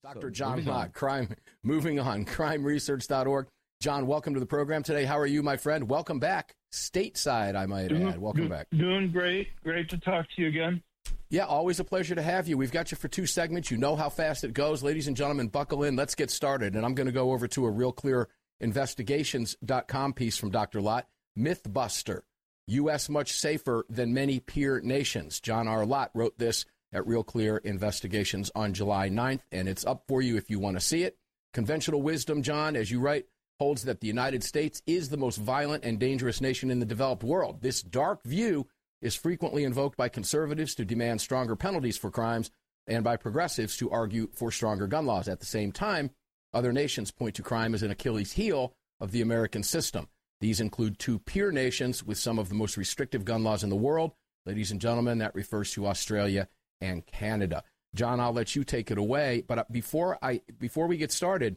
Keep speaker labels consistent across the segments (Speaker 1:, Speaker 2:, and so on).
Speaker 1: Dr. John Lott, moving on, crimeresearch.org. John, welcome to the program today. How are you, my friend? Welcome back. Stateside, I might add. Welcome back.
Speaker 2: Doing great. Great to talk to you again.
Speaker 1: Yeah, always a pleasure to have you. We've got you for 2 segments. You know how fast it goes. Ladies and gentlemen, buckle in. Let's get started. And I'm going to go over to a RealClearInvestigations.com piece from Dr. Lott. Mythbuster, U.S. much safer than many peer nations. John R. Lott wrote this at Real Clear Investigations on July 9th, and it's up for you if you want to see it. Conventional wisdom, John, as you write, holds that the United States is the most violent and dangerous nation in the developed world. This dark view is frequently invoked by conservatives to demand stronger penalties for crimes and by progressives to argue for stronger gun laws. At the same time, other nations point to crime as an Achilles heel of the American system. These include 2 peer nations with some of the most restrictive gun laws in the world. Ladies and gentlemen, that refers to Australia and Canada. John, I'll let you take it away. But before we get started,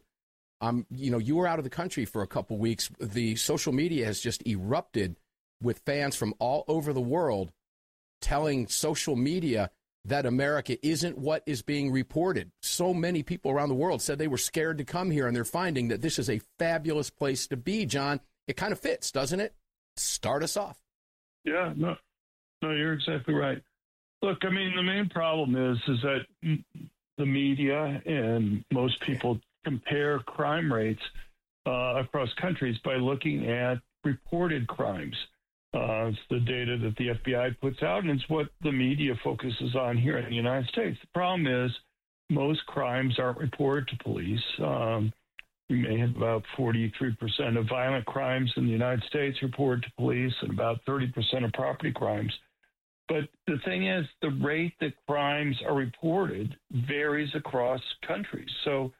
Speaker 1: you were out of the country for a couple weeks. The social media has just erupted with fans from all over the world telling social media that America isn't what is being reported. So many people around the world said they were scared to come here, and they're finding that this is a fabulous place to be. John, it kind of fits, doesn't it? Start us off.
Speaker 2: Yeah, no, you're exactly right. Look, I mean, the main problem is that the media and most people compare crime rates across countries by looking at reported crimes. It's the data that the FBI puts out, and it's what the media focuses on here in the United States. The problem is most crimes aren't reported to police. We may have about 43% of violent crimes in the United States reported to police and about 30% of property crimes. But the thing is, the rate that crimes are reported varies across countries. So,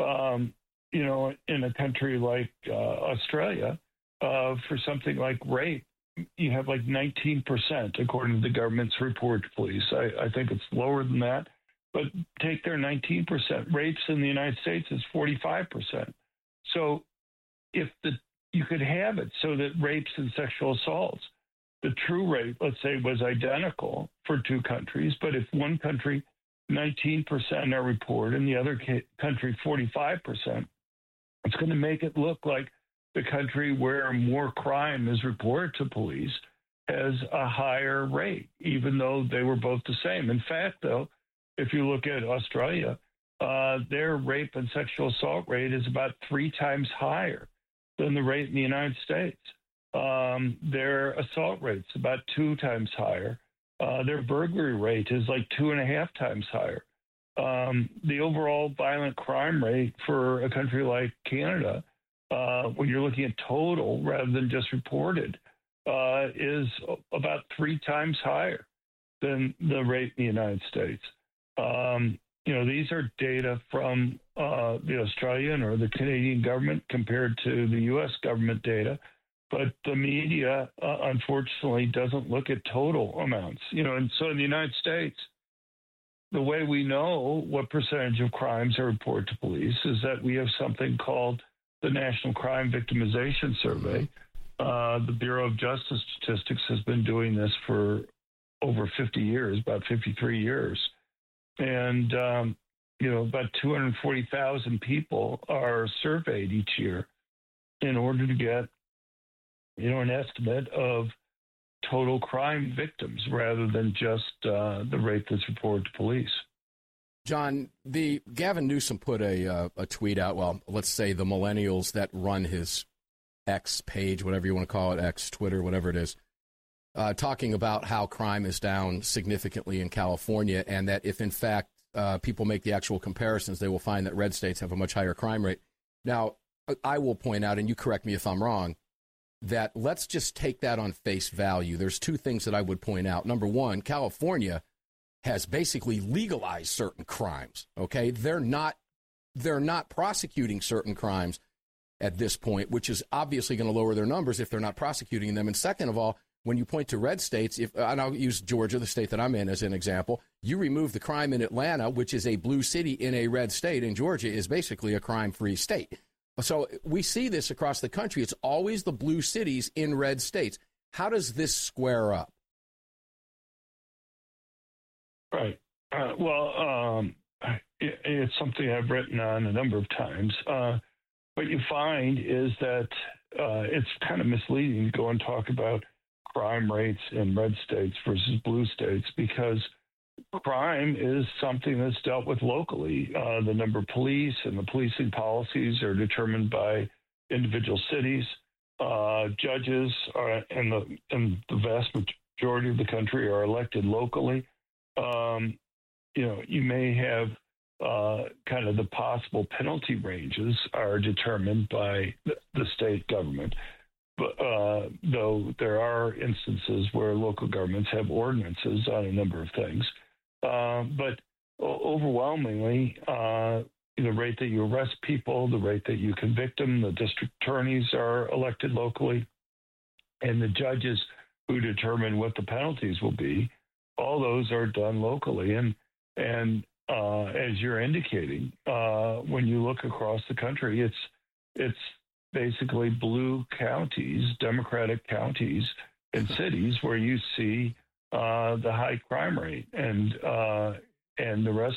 Speaker 2: in a country like Australia, for something like rape, you have like 19%, according to the government's report to police. I think it's lower than that, but take their 19%. Rapes in the United States is 45%. So if you could have it so that rapes and sexual assaults, the true rate, let's say, was identical for 2 countries, but if one country 19% are reported and the other country 45%, it's going to make it look like the country where more crime is reported to police has a higher rate, even though they were both the same. In fact, though, if you look at Australia, their rape and sexual assault rate is about 3 times higher than the rate in the United States. Their assault rate's about 2 times higher. Their burglary rate is like 2.5 times higher. The overall violent crime rate for a country like Canada, when you're looking at total rather than just reported, is about 3 times higher than the rate in the United States. These are data from the Australian or the Canadian government compared to the U.S. government data. But the media, unfortunately, doesn't look at total amounts. And so in the United States, the way we know what percentage of crimes are reported to police is that we have something called the National Crime Victimization Survey. The Bureau of Justice Statistics has been doing this for over 50 years, about 53 years. And, about 240,000 people are surveyed each year in order to get an estimate of total crime victims rather than just the rate that's reported to police.
Speaker 1: John, Gavin Newsom put a tweet out, well, let's say the millennials that run his X page, whatever you want to call it, X, Twitter, whatever it is, talking about how crime is down significantly in California, and that if, in fact, people make the actual comparisons, they will find that red states have a much higher crime rate. Now, I will point out, and you correct me if I'm wrong, that let's just take that on face value. There's 2 things that I would point out. Number one, California has basically legalized certain crimes. Okay, they're not prosecuting certain crimes at this point, which is obviously going to lower their numbers if they're not prosecuting them. And second of all, when you point to red states, and I'll use Georgia, the state that I'm in, as an example, you remove the crime in Atlanta, which is a blue city in a red state, and Georgia is basically a crime-free state. So we see this across the country. It's always the blue cities in red states. How does this square up?
Speaker 2: Right. it's something I've written on a number of times. What you find is that it's kind of misleading to go and talk about crime rates in red states versus blue states, because crime is something that's dealt with locally. The number of police and the policing policies are determined by individual cities. Judges in the vast majority of the country are elected locally. You may have kind of the possible penalty ranges are determined by the state government. But, though there are instances where local governments have ordinances on a number of things. But overwhelmingly, the rate that you arrest people, the rate that you convict them, the district attorneys are elected locally, and the judges who determine what the penalties will be, all those are done locally. And as you're indicating, when you look across the country, it's basically blue counties, Democratic counties and cities where you see the high crime rate, and the rest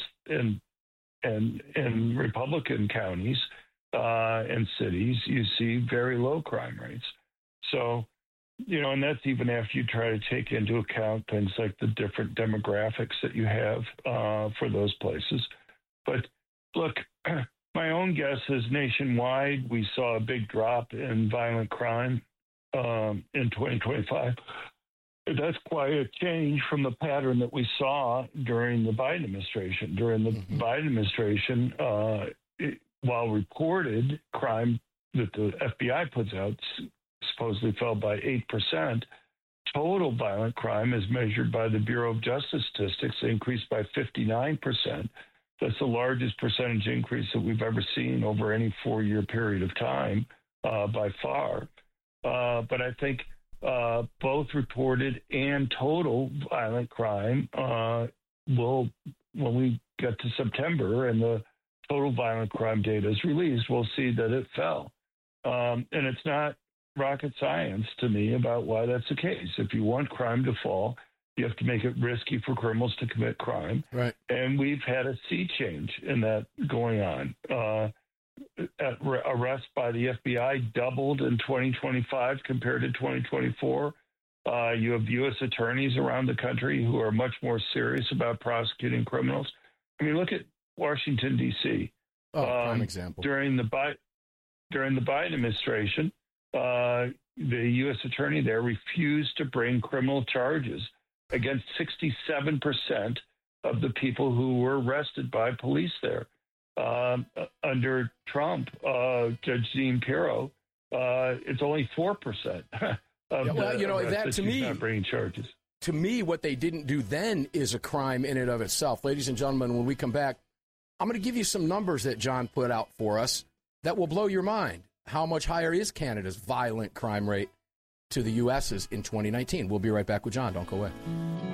Speaker 2: in Republican counties and cities you see very low crime rates. So, and that's even after you try to take into account things like the different demographics that you have for those places. But look, my own guess is nationwide we saw a big drop in violent crime in 2025. That's quite a change from the pattern that we saw during the Biden administration. During the Biden administration, while reported crime that the FBI puts out supposedly fell by 8%, total violent crime as measured by the Bureau of Justice Statistics increased by 59%. That's the largest percentage increase that we've ever seen over any 4-year period of time by far. But I think both reported and total violent crime will, when we get to September and the total violent crime data is released, we'll see that it fell. And it's not rocket science to me about why that's the case. If you want crime to fall, you have to make it risky for criminals to commit crime.
Speaker 1: Right.
Speaker 2: And we've had a sea change in that going on. Arrests by the FBI doubled in 2025 compared to 2024. You have U.S. attorneys around the country who are much more serious about prosecuting criminals. I mean, look at Washington, D.C.
Speaker 1: Prime example.
Speaker 2: During the Biden administration, the U.S. attorney there refused to bring criminal charges against 67% of the people who were arrested by police there. Under Trump, Judge Dean Pirro, it's only 4%.
Speaker 1: That to me,
Speaker 2: not bringing charges.
Speaker 1: To me, what they didn't do then is a crime in and of itself. Ladies and gentlemen, when we come back, I'm going to give you some numbers that John put out for us that will blow your mind. How much higher is Canada's violent crime rate to the U.S.'s in 2019? We'll be right back with John. Don't go away.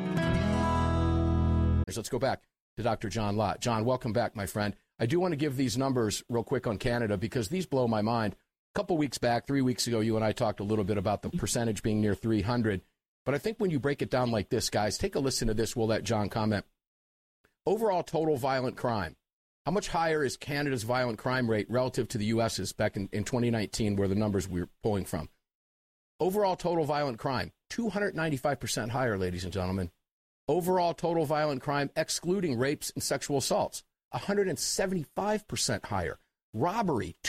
Speaker 1: Let's go back to Dr. John Lott. John, welcome back, my friend. I do want to give these numbers real quick on Canada because these blow my mind. A couple weeks back, 3 weeks ago, you and I talked a little bit about the percentage being near 300. But I think when you break it down like this, guys, take a listen to this. We'll let John comment. Overall total violent crime. How much higher is Canada's violent crime rate relative to the U.S.'s back in 2019, where the numbers we were pulling from? Overall total violent crime, 295% higher, ladies and gentlemen. Overall total violent crime, excluding rapes and sexual assaults, 175% higher. Robbery,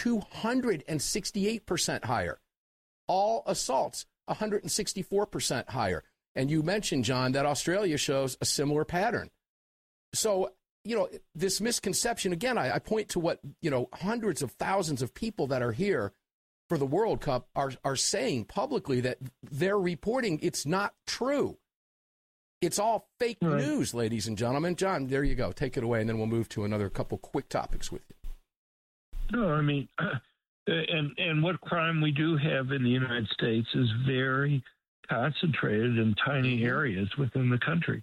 Speaker 1: 268% higher. All assaults, 164% higher. And you mentioned, John, that Australia shows a similar pattern. So, this misconception, again, I point to what, hundreds of thousands of people that are here for the World Cup are saying publicly that they're reporting it's not true. It's all fake news, ladies and gentlemen. John, there you go. Take it away, and then we'll move to another couple quick topics with you.
Speaker 2: No, I mean, and what crime we do have in the United States is very concentrated in tiny areas within the country.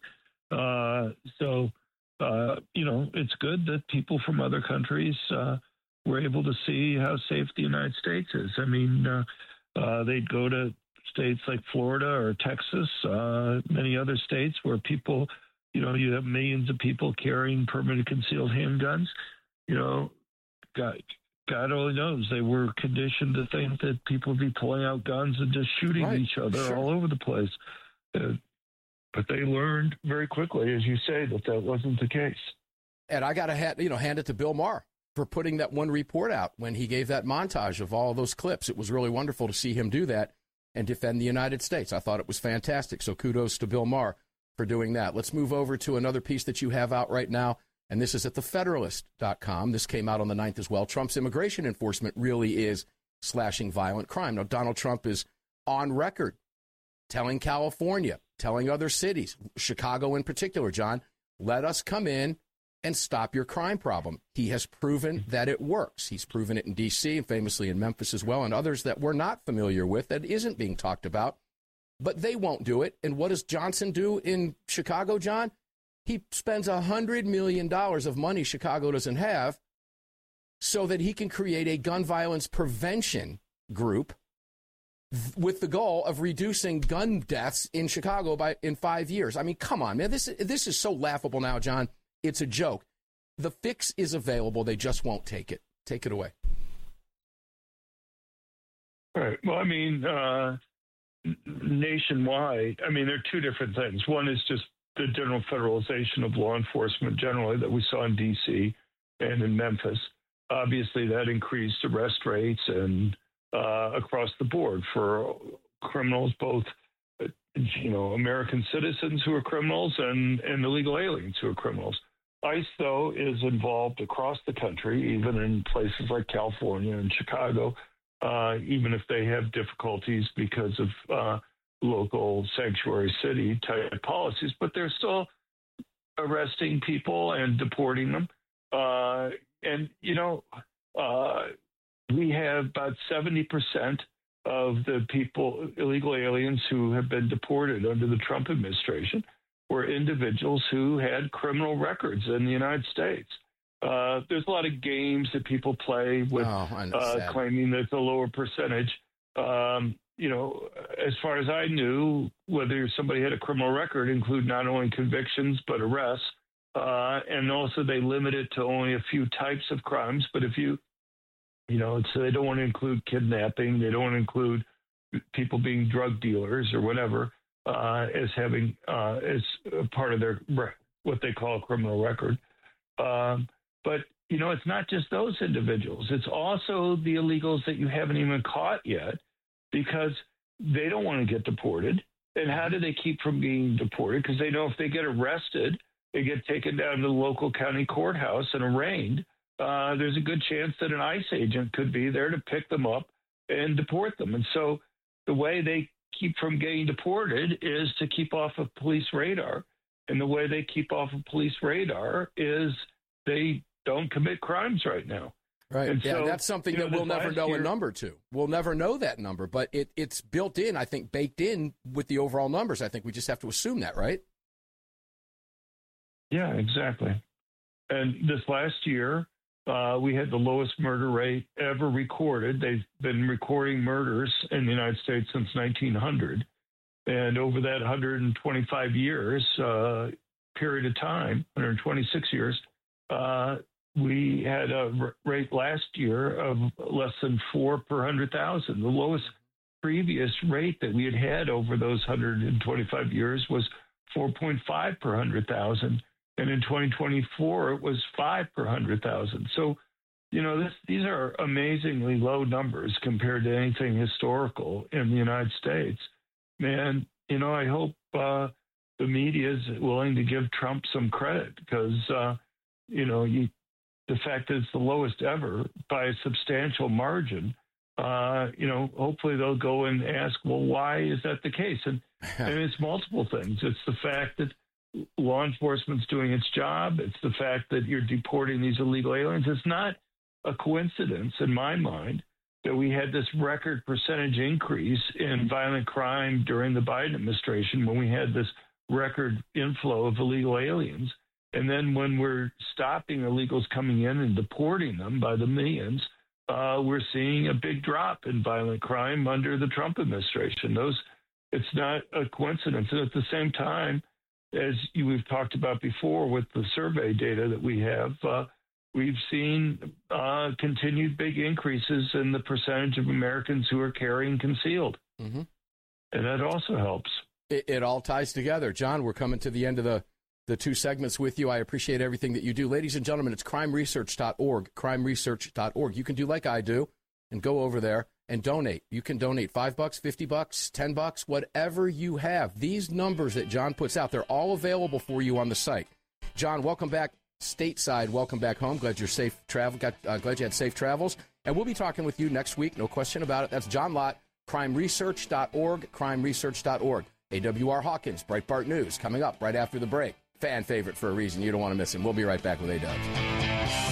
Speaker 2: It's good that people from other countries were able to see how safe the United States is. I mean, they'd go to states like Florida or Texas, many other states where people, you have millions of people carrying permanent concealed handguns. God only knows. They were conditioned to think that people would be pulling out guns and just shooting each other all over the place. But they learned very quickly, as you say, that wasn't the case.
Speaker 1: And I got to hand it to Bill Maher for putting that one report out when he gave that montage of all of those clips. It was really wonderful to see him do that and defend the United States. I thought it was fantastic. So kudos to Bill Maher for doing that. Let's move over to another piece that you have out right now, and this is at thefederalist.com. This came out on the 9th as well. Trump's immigration enforcement really is slashing violent crime. Now, Donald Trump is on record telling California, telling other cities, Chicago in particular, John, let us come in and stop your crime problem. He has proven that it works. He's proven it in D.C. and famously in Memphis as well, and others that we're not familiar with that isn't being talked about. But they won't do it. And what does Johnson do in Chicago, John? He spends $100 million of money Chicago doesn't have so that he can create a gun violence prevention group with the goal of reducing gun deaths in Chicago in 5 years. I mean, come on, man. This is so laughable now, John. It's a joke. The fix is available. They just won't take it. Take it away.
Speaker 2: All right. Well, I mean, nationwide, there are two different things. One is just the general federalization of law enforcement generally that we saw in D.C. and in Memphis. Obviously, that increased arrest rates and across the board for criminals, both American citizens who are criminals and illegal aliens who are criminals. ICE, though, is involved across the country, even in places like California and Chicago, even if they have difficulties because of local sanctuary city type policies, but they're still arresting people and deporting them. We have about 70% of the people, illegal aliens who have been deported under the Trump administration were individuals who had criminal records in the United States. There's a lot of games that people play with claiming that it's a lower percentage. As far as I knew, whether somebody had a criminal record include not only convictions but arrests, and also they limit it to only a few types of crimes. But if so they don't want to include kidnapping, they don't want to include people being drug dealers or whatever as having as part of their what they call a criminal record. But it's not just those individuals; it's also the illegals that you haven't even caught yet, because they don't want to get deported. And how do they keep from being deported? Because they know if they get arrested, they get taken down to the local county courthouse and arraigned. There's a good chance that an ICE agent could be there to pick them up and deport them. And so the way they keep from getting deported is to keep off of police radar. And the way they keep off of police radar is they don't commit crimes right now.
Speaker 1: Right.
Speaker 2: And
Speaker 1: so, that's something that we'll never know a number to. We'll never know that number, but it's built in, I think, baked in with the overall numbers. I think we just have to assume that, right?
Speaker 2: Yeah, exactly. And this last year, we had the lowest murder rate ever recorded. They've been recording murders in the United States since 1900. And over that 125 years period of time, 126 years, we had a rate last year of less than 4 per 100,000. The lowest previous rate that we had over those 125 years was 4.5 per 100,000. And in 2024, it was 5 per 100,000. So, these are amazingly low numbers compared to anything historical in the United States. And, I hope the media is willing to give Trump some credit because, the fact that it's the lowest ever by a substantial margin, hopefully they'll go and ask, well, why is that the case? And it's multiple things. It's the fact that law enforcement's doing its job. It's the fact that you're deporting these illegal aliens. It's not a coincidence in my mind that we had this record percentage increase in violent crime during the Biden administration when we had this record inflow of illegal aliens. And then when we're stopping illegals coming in and deporting them by the millions, we're seeing a big drop in violent crime under the Trump administration. It's not a coincidence. And at the same time, as we've talked about before with the survey data that we have, we've seen continued big increases in the percentage of Americans who are carrying concealed. Mm-hmm. And that also helps.
Speaker 1: It all ties together. John, we're coming to the end of the two segments with you. I appreciate everything that you do. Ladies and gentlemen, it's crimeresearch.org, crimeresearch.org. You can do like I do and go over there and donate. You can donate $5, $50, $10, whatever you have. These numbers that John puts out, they're all available for you on the site. John, welcome back stateside. Welcome back home. Glad you're safe travel. Glad you had safe travels. And we'll be talking with you next week. No question about it. That's John Lott, crimeresearch.org, crimeresearch.org. AWR Hawkins, Breitbart News, coming up right after the break. Fan favorite for a reason. You don't want to miss him. We'll be right back with A-Dubs.